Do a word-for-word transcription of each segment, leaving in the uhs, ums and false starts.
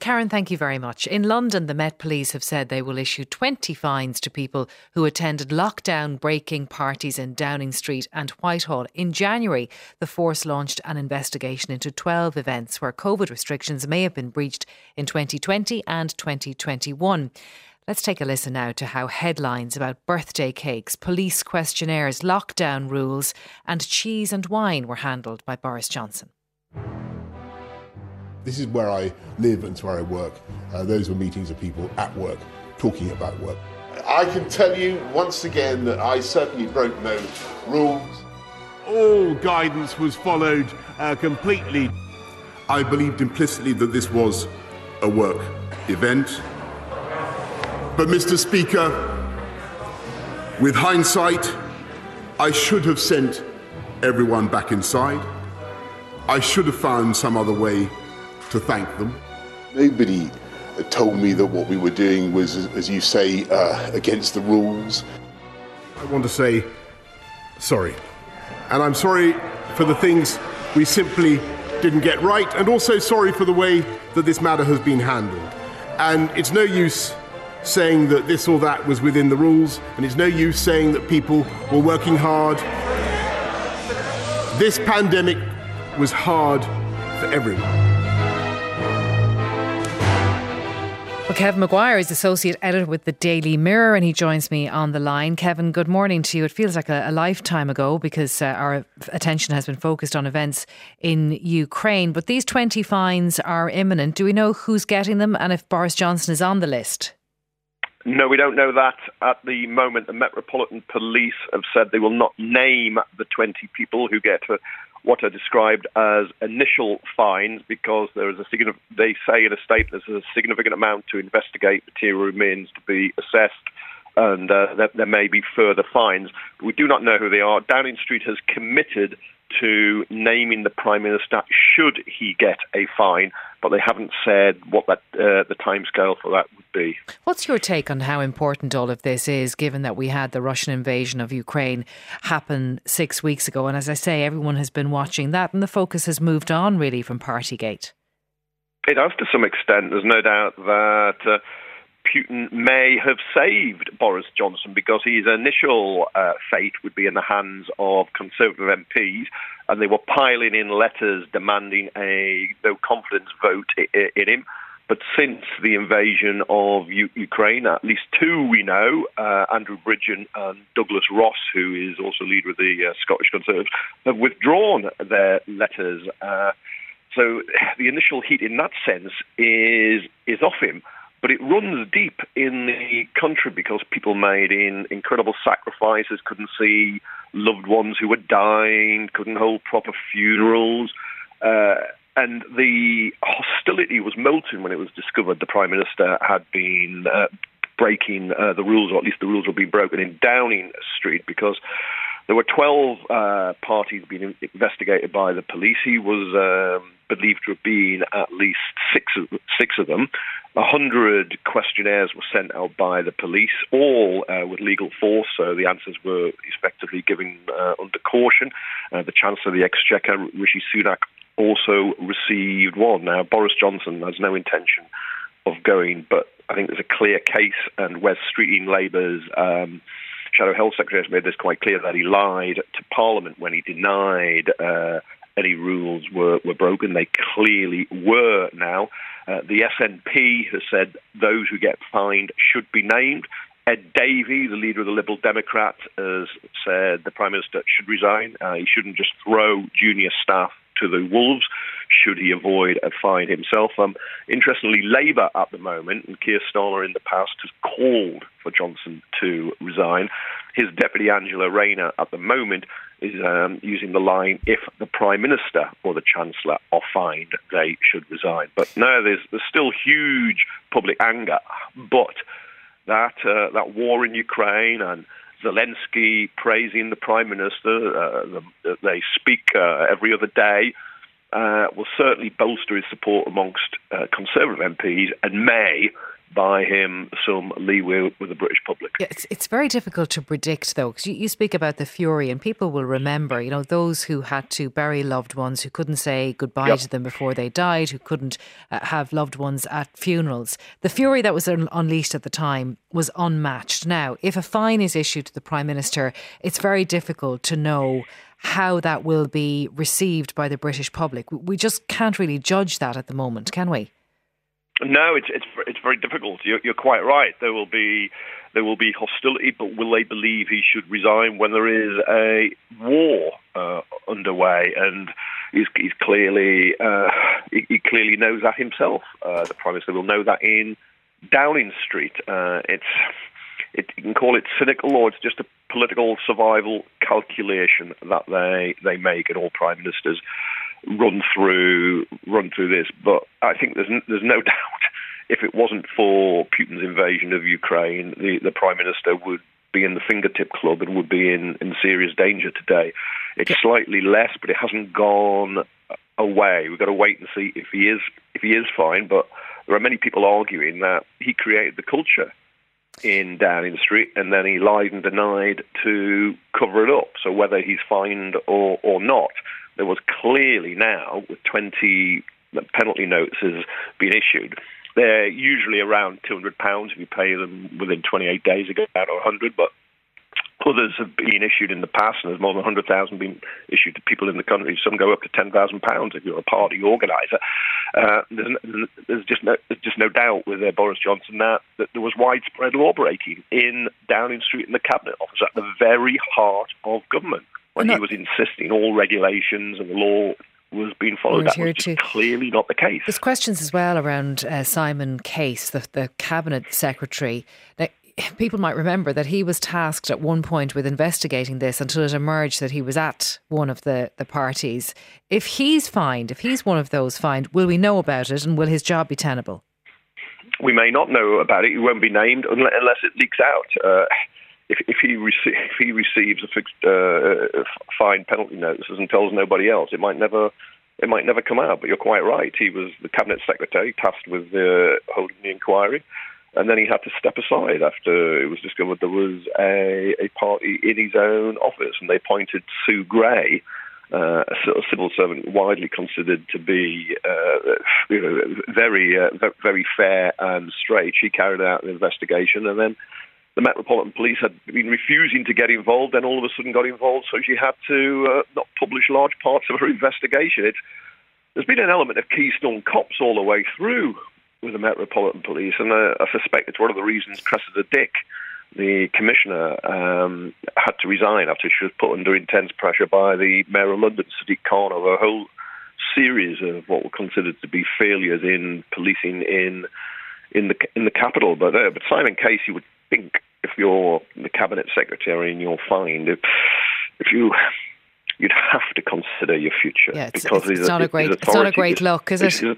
Karen, thank you very much. In London, the Met Police have said they will issue twenty fines to people who attended lockdown breaking parties in Downing Street and Whitehall. In January, the force launched an investigation into twelve events where COVID restrictions may have been breached in twenty twenty and twenty twenty-one. Let's take a listen now to how headlines about birthday cakes, police questionnaires, lockdown rules and cheese and wine were handled by Boris Johnson. This is where I live and it's where I work. Uh, those were meetings of people at work, talking about work. I can tell you once again that I certainly broke no rules. All guidance was followed uh, completely. I believed implicitly that this was a work event. But, Mister Speaker, with hindsight, I should have sent everyone back inside. I should have found some other way to thank them. Nobody told me that what we were doing was, as you say, uh, against the rules. I want to say sorry. And I'm sorry for the things we simply didn't get right, and also sorry for the way that this matter has been handled. And it's no use saying that this or that was within the rules, and it's no use saying that people were working hard. This pandemic was hard for everyone. Well, Kevin Maguire is Associate Editor with the Daily Mirror and he joins me on the line. Kevin, good morning to you. It feels like a, a lifetime ago because uh, our attention has been focused on events in Ukraine. But these twenty fines are imminent. Do we know who's getting them and if Boris Johnson is on the list? No, we don't know that at the moment. The Metropolitan Police have said they will not name the twenty people who get uh, what are described as initial fines because there is a significant, they say in a statement there's a significant amount to investigate, material remains to be assessed, and uh, there, there may be further fines. But we do not know who they are. Downing Street has committed to naming the Prime Minister should he get a fine, but they haven't said what that uh, the timescale for that would be. What's your take on how important all of this is, given that we had the Russian invasion of Ukraine happen six weeks ago? And as I say, everyone has been watching that and the focus has moved on really from Partygate. It has to some extent. There's no doubt that uh, Putin may have saved Boris Johnson because his initial uh, fate would be in the hands of Conservative M Ps, and they were piling in letters demanding a no confidence vote I- in him. But since the invasion of U- Ukraine, at least two we know, uh, Andrew Bridgen and Douglas Ross, who is also leader of the uh, Scottish Conservatives, have withdrawn their letters. Uh, so the initial heat in that sense is is off him. But it runs deep in the country because people made in incredible sacrifices, couldn't see loved ones who were dying, couldn't hold proper funerals. Uh, and the hostility was molten when it was discovered the Prime Minister had been uh, breaking uh, the rules, or at least the rules were being broken in Downing Street, because there were twelve uh, parties being investigated by the police. He was um, believed to have been at least six of, six of them. A hundred questionnaires were sent out by the police, all uh, with legal force, so the answers were effectively given uh, under caution. Uh, the Chancellor of the Exchequer, Rishi Sunak, also received one. Now, Boris Johnson has no intention of going, but I think there's a clear case, and Wes Streeting, Labour's um, Shadow Health Secretary, has made this quite clear that he lied to Parliament when he denied uh, any rules were, were broken. They clearly were now. Uh, the S N P has said those who get fined should be named. Ed Davey, the leader of the Liberal Democrats, has said the Prime Minister should resign. Uh, he shouldn't just throw junior staff to the wolves should he avoid a fine himself. Um, interestingly, Labour at the moment, and Keir Starmer in the past, has called for Johnson to resign. His deputy, Angela Rayner, at the moment is um, using the line, if the Prime Minister or the Chancellor are fined, they should resign. But no, there's, there's still huge public anger. But that, uh, that war in Ukraine and Zelensky praising the Prime Minister, uh, the, they speak uh, every other day, uh, will certainly bolster his support amongst uh, Conservative M Ps and may buy him some leeway with the British public. Yeah, it's, it's very difficult to predict, though, because you, you speak about the fury, and people will remember, you know, those who had to bury loved ones, who couldn't say goodbye yep. to them before they died, who couldn't uh, have loved ones at funerals. The fury that was un- unleashed at the time was unmatched. Now, if a fine is issued to the Prime Minister, it's very difficult to know how that will be received by the British public. We just can't really judge that at the moment, can we? No, it's it's it's very difficult. You're, you're quite right. There will be there will be hostility, but will they believe he should resign when there is a war uh, underway? And he's, he's clearly uh, he, he clearly knows that himself. Uh, the Prime Minister will know that in Downing Street. Uh, it's it, you can call it cynical, or it's just a political survival calculation that they they make, and all prime ministers run through run through this. But I think there's there's no doubt, if it wasn't for Putin's invasion of Ukraine, the, the Prime Minister would be in the fingertip club and would be in, in serious danger today. It's slightly less, but it hasn't gone away. We've got to wait and see if he is if he is fine. But there are many people arguing that he created the culture in Downing Street, and then he lied and denied to cover it up. So whether he's fined or, or not, there was clearly now, with twenty penalty notices being issued, they're usually around two hundred pounds if you pay them within twenty-eight days, you get out or one hundred, but others have been issued in the past, and there's more than one hundred thousand being issued to people in the country. Some go up to ten thousand pounds if you're a party organiser. Uh, there's, no, there's, just no, there's just no doubt with uh, Boris Johnson that, that there was widespread law-breaking in Downing Street in the Cabinet Office at the very heart of government, when not- he was insisting all regulations and the law was being followed. That was just clearly not the case. There's questions as well around uh, Simon Case, the, the Cabinet Secretary. Now, people might remember that he was tasked at one point with investigating this until it emerged that he was at one of the, the parties. If he's fined, if he's one of those fined, will we know about it, and will his job be tenable? We may not know about it. He won't be named unless it leaks out. Uh, if, if, he rece- if he receives a fixed uh, fine penalty notices and tells nobody else, it might never it might never come out. But you're quite right. He was the Cabinet Secretary tasked with uh, holding the inquiry. And then he had to step aside after it was discovered there was a, a party in his own office, and they appointed Sue Gray, uh, a sort of civil servant widely considered to be uh, you know, very, uh, very fair and straight. She carried out an investigation, and then the Metropolitan Police had been refusing to get involved, then all of a sudden got involved, so she had to uh, not publish large parts of her investigation. It's, there's been an element of Keystone Cops all the way through with the Metropolitan Police, and uh, I suspect it's one of the reasons Cressida Dick, the commissioner, um, had to resign after she was put under intense pressure by the Mayor of London, Sadiq Khan, over a whole series of what were considered to be failures in policing in in the in the capital. But uh, but Simon Case, you would think, if you're the Cabinet Secretary and you're fined, if, if you you'd have to consider your future. Yeah, it's, because it's, it's not a great it's not a great look, is it?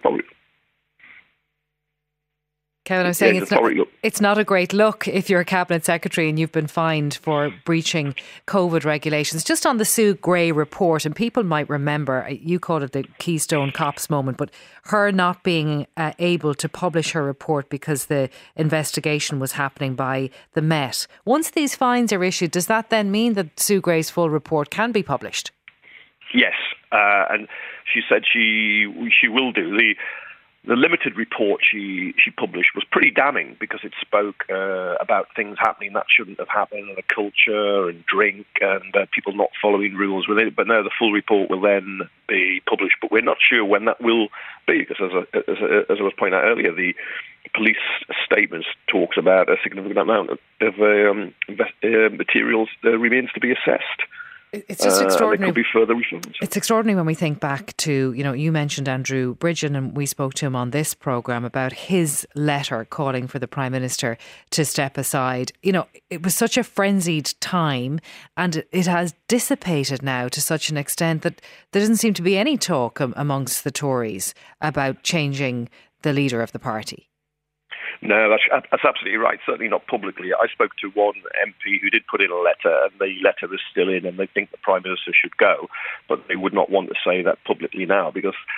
Kevin, I'm saying yeah, it's, not, it's not a great look if you're a Cabinet Secretary and you've been fined for breaching COVID regulations. Just on the Sue Gray report, and people might remember, you called it the Keystone Cops moment, but her not being uh, able to publish her report because the investigation was happening by the Met. Once these fines are issued, does that then mean that Sue Gray's full report can be published? Yes, uh, and she said she she will do. The The limited report she, she published was pretty damning because it spoke uh, about things happening that shouldn't have happened, and a culture and drink and uh, people not following rules with it. But now the full report will then be published, but we're not sure when that will be because, as I, as, I, as I was pointing out earlier, the police statements talks about a significant amount of, of um, uh, materials uh, remains to be assessed. It's just extraordinary. Uh, there could be further reforms. It's extraordinary when we think back to, you know, you mentioned Andrew Bridgen, and we spoke to him on this programme about his letter calling for the Prime Minister to step aside. You know, it was such a frenzied time, and it has dissipated now to such an extent that there doesn't seem to be any talk amongst the Tories about changing the leader of the party. No, that's, that's absolutely right. Certainly not publicly. I spoke to one M P who did put in a letter, and the letter is still in, and they think the Prime Minister should go, but they would not want to say that publicly now because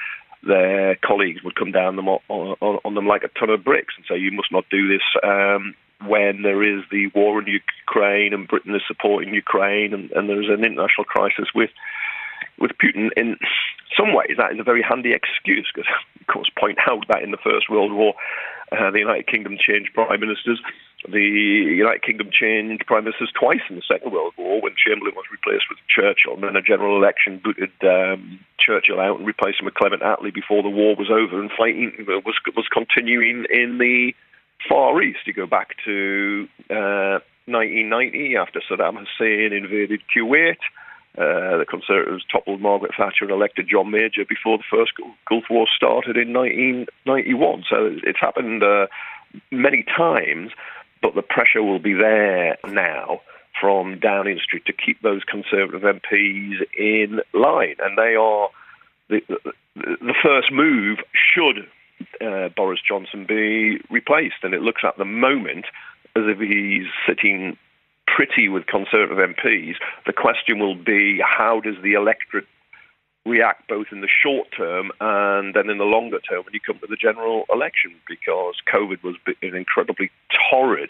their colleagues would come down them on, on, on them like a ton of bricks and say, you must not do this um, when there is the war in Ukraine and Britain is supporting Ukraine and, and there's an international crisis with with Putin. In some ways, that is a very handy excuse because, of course, point out that in the First World War, uh, the United Kingdom changed prime ministers. The United Kingdom changed prime ministers twice in the Second World War when Chamberlain was replaced with Churchill, and then a general election booted um, Churchill out and replaced him with Clement Attlee before the war was over, and fighting was was continuing in the Far East. You go back to uh, nineteen ninety after Saddam Hussein invaded Kuwait. Uh, the Conservatives toppled Margaret Thatcher and elected John Major before the first Gulf War started in nineteen ninety-one. So it's happened uh, many times, but the pressure will be there now from Downing Street to keep those Conservative M Ps in line. And they are the, the, the first move should uh, Boris Johnson be replaced. And it looks at the moment as if he's sitting pretty with Conservative M Ps. The question will be, how does the electorate react both in the short term and then in the longer term when you come to the general election? Because COVID was an incredibly torrid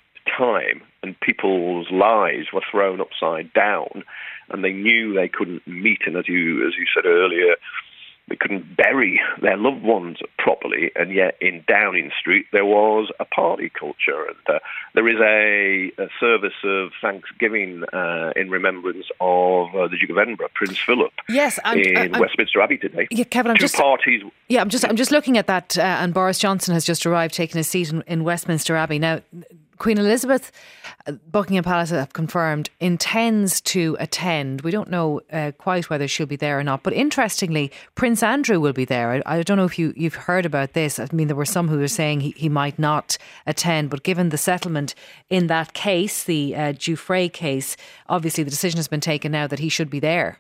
time and people's lives were thrown upside down and they knew they couldn't meet, and as you as you said earlier, they couldn't bury their loved ones properly, and yet in Downing Street there was a party culture, and uh, there is a, a service of Thanksgiving uh, in remembrance of uh, the Duke of Edinburgh, Prince Philip, yes, I'm, in I'm, Westminster Abbey today. Yeah, Kevin, I'm Two just, parties. Yeah, I'm just I'm just looking at that, uh, and Boris Johnson has just arrived, taking his seat in, in Westminster Abbey now. Queen Elizabeth, Buckingham Palace have confirmed, intends to attend. We don't know uh, quite whether she'll be there or not. But interestingly, Prince Andrew will be there. I, I don't know if you, you've heard about this. I mean, there were some who were saying he, he might not attend. But given the settlement in that case, the uh, Giuffre case, obviously the decision has been taken now that he should be there.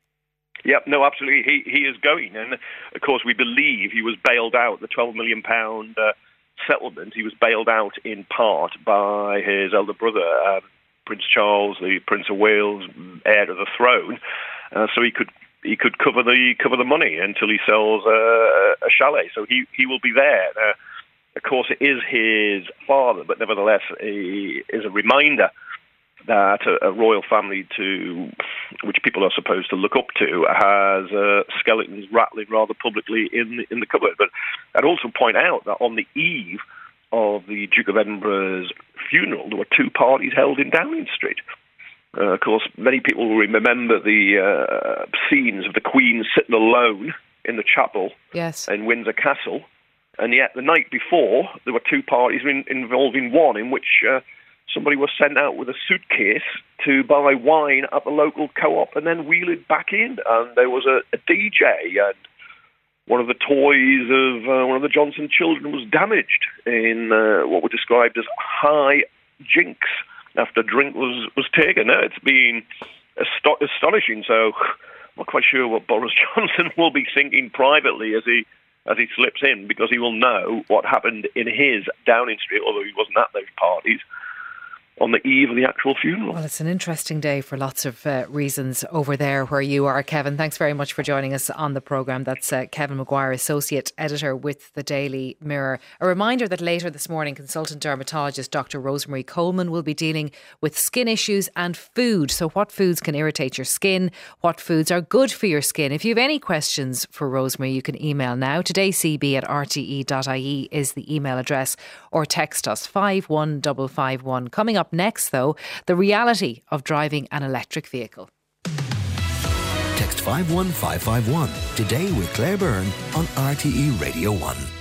Yep, no, absolutely. He, he is going. And, of course, we believe he was bailed out, the twelve million pounds uh, settlement. He was bailed out in part by his elder brother, um, Prince Charles, the Prince of Wales, heir to the throne, uh, so he could he could cover the cover the money until he sells uh, a chalet. So he he will be there. Uh, of course, it is his father, but nevertheless, he is a reminder that a, a royal family to which people are supposed to look up to has uh, skeletons rattling rather publicly in the, in the cupboard. But I'd also point out that on the eve of the Duke of Edinburgh's funeral, there were two parties held in Downing Street. Uh, of course, many people will remember the uh, scenes of the Queen sitting alone in the chapel yes. in Windsor Castle, and yet the night before there were two parties in, involving one in which uh, somebody was sent out with a suitcase to buy wine at the local co-op and then wheel it back in. And there was a, a D J, and one of the toys of uh, one of the Johnson children was damaged in uh, what were described as high jinks after drink was, was taken. Now, it's been asto- astonishing. So I'm not quite sure what Boris Johnson will be thinking privately as he as he slips in, because he will know what happened in his Downing Street, although he wasn't at those parties, on the eve of the actual funeral. Well, it's an interesting day for lots of uh, reasons over there where you are, Kevin. Thanks very much for joining us on the programme. That's uh, Kevin Maguire, Associate Editor with the Daily Mirror. A reminder that later this morning, consultant dermatologist Doctor Rosemary Coleman will be dealing with skin issues and food. So what foods can irritate your skin? What foods are good for your skin? If you have any questions for Rosemary, you can email now. todaycb at r t e dot i e is the email address, or text us five one five five one. Coming up next, though, the reality of driving an electric vehicle. Text five one five five one today with Claire Byrne on R T E Radio one.